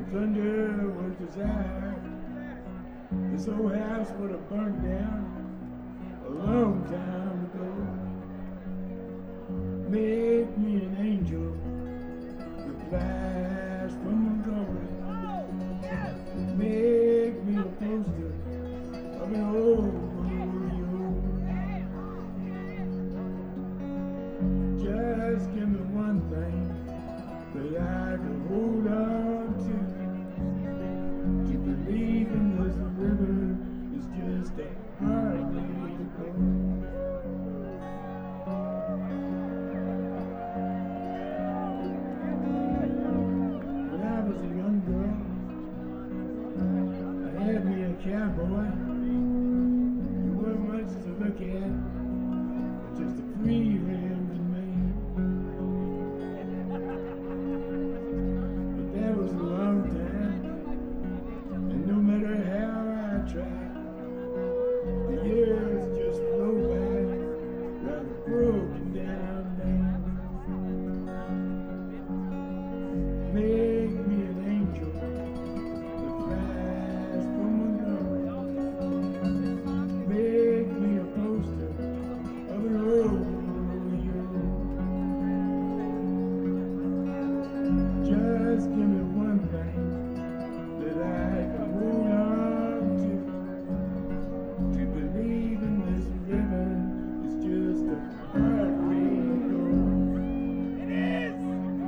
thunder was desired. This old house would have burned down a long time ago. Make me an angel that flies from Montgomery. Make me a poster of an old rodeo. Just give me one thing that I can hold on to believe in this river is just a hard way to go. When I was a young girl, I had me a cowboy. You weren't much to look at, just a free rim to me. But that was a long time, and no matter how I tried, the years just flow by like a broken down dam. Make me an angel that flies from Montgomery. Make me a poster of an old rodeo. Just give me one thing that I can hold on to believe in this river is just a hard way to go. It is!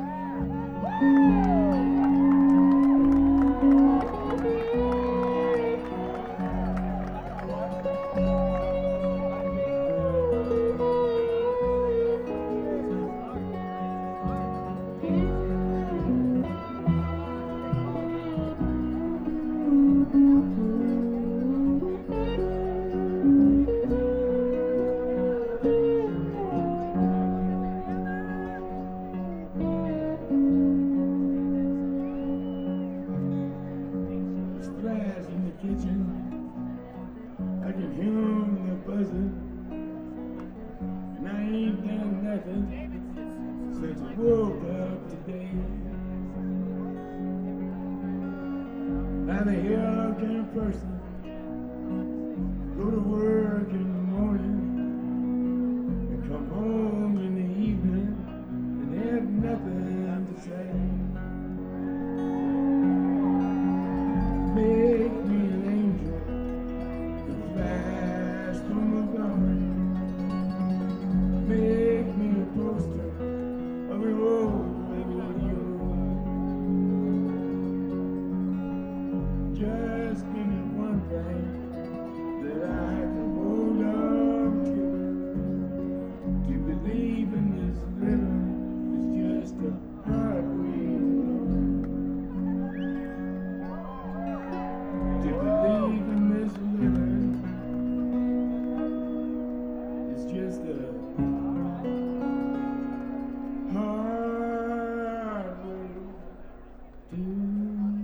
Flies in the kitchen, I can hear them buzzing, and I ain't done nothing since I woke up today. Now the hell can a person go to work in the morning and come home in the evening and have nothing to say? Make me an angel that flies from Montgomery. Make me a poster of an old rodeo. Just give me one thing that I can hold on to believe in this river is just a hard way to go. To believe in this river is just a hard way to go.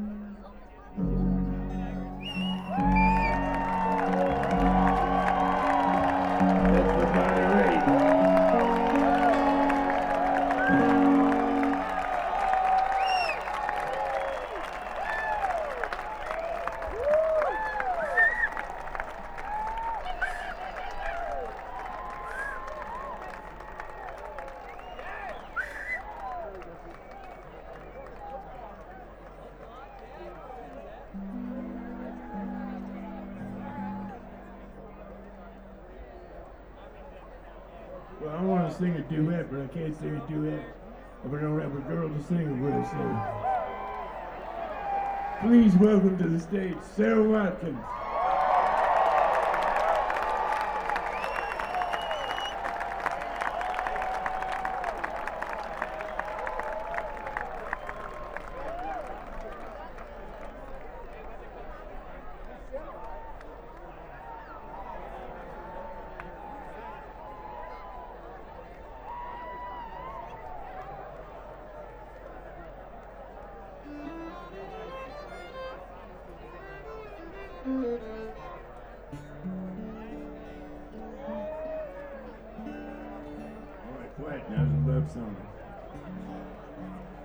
That's for Bonnie Raitt. Well, I want to sing a duet, but I can't sing a duet if I don't have a girl to sing it with. So, please welcome to the stage Sarah Watkins. Quiet now, it's a love song.